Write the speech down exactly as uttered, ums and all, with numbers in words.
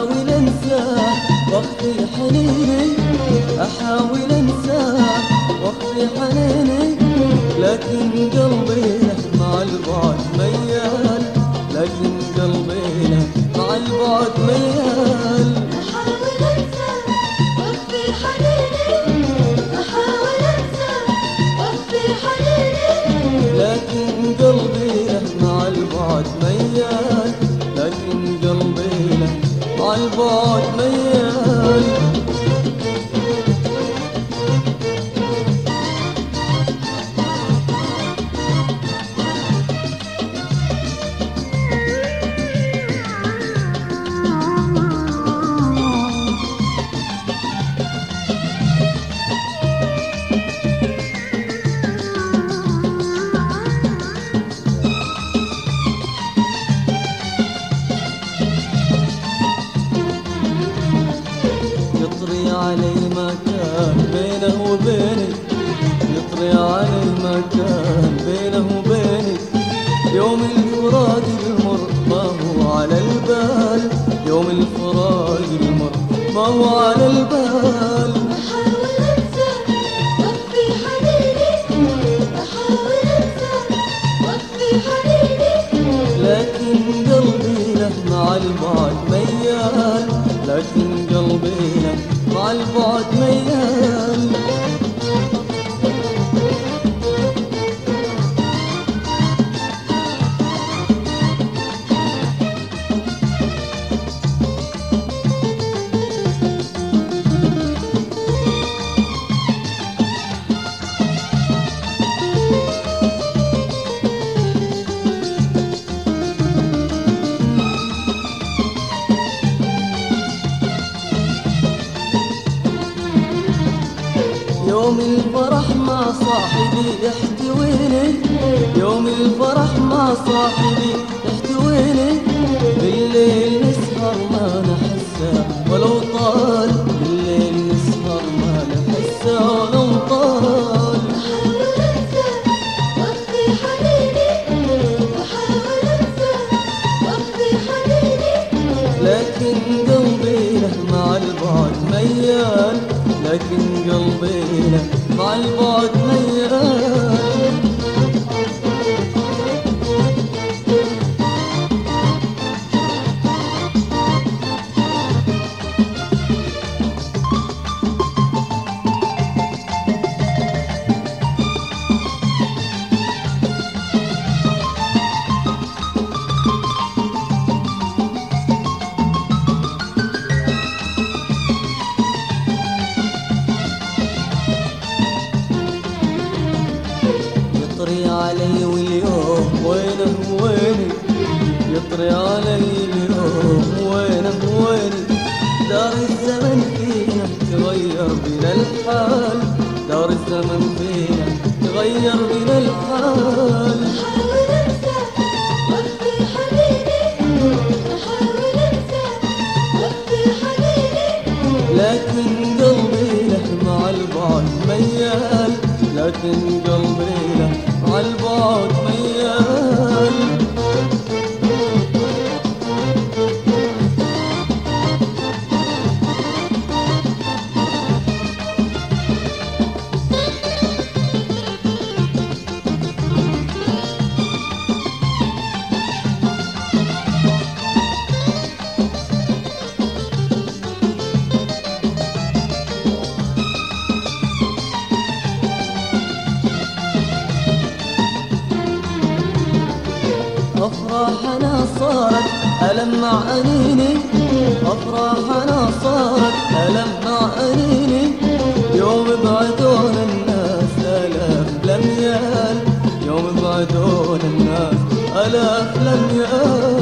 أحاول أنساه واخفي حنيني، أحاول أنساه واخفي حنيني، لكن قلبي له مع البعد ميال، لكن قلبي له مع البعد ميال. أحاول أنساه واخفي حنيني، أحاول أنساه واخفي حنيني، لكن قلبي له مع البعد ميال، لكن قلبي له مع البعد ميال. يطري علي ما كان بينه وبيني، يطري علي ما كان بينه وبيني، يوم الفراق المر ما هو على البال، يوم الفراق المر ما هو على البال. أحاول أنساه واخفي حنيني، أحاول أنساه واخفي حنيني، لكن قلبي له مع البعد ميال، لكن قلبي له مع البعد ميال. يوم الفرح مع صاحبي يحتويني، يوم الفرح مع صاحبي يحتويني، بالليل نسهر ما نحسه ولو طال، بالليل نسهر ما نحسه ولو طال. أحاول أنساه واخفي حنيني، أحاول أنساه واخفي حنيني، لكن قلبي له مع البعد ميال، لكن قلبي له مع البعد ميال. يطري علي واليوم وينه ويني، يطري علي اليوم وينه ويني، دار الزمن فينا تغير بنا الحال، دار الزمن فينا تغير بنا الحال. أحاول أنساه واخفي حنيني، أحاول أنساه واخفي حنيني، لكن قلبي له مع البعد ميال، لكن قلبي له مع البعد ميال. أفراحنا صارت ألم مع أنيني، أفراحنا صارت ألم مع أنيني، يوم بعدون الناس آلاف لميال، يوم بعدون الناس آلاف لميال.